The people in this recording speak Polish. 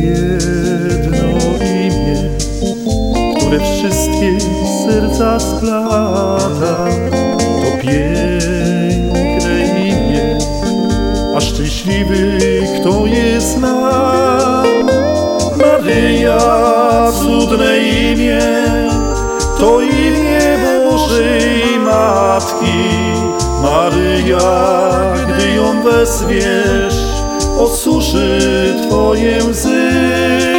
jedno imię, które wszystkie serca splata. To piękne imię, a szczęśliwy kto je zna. Maryja, cudne imię, to imię Bożej Matki. Maryja, gdy ją wezwiesz, osuszy Twoje łzy.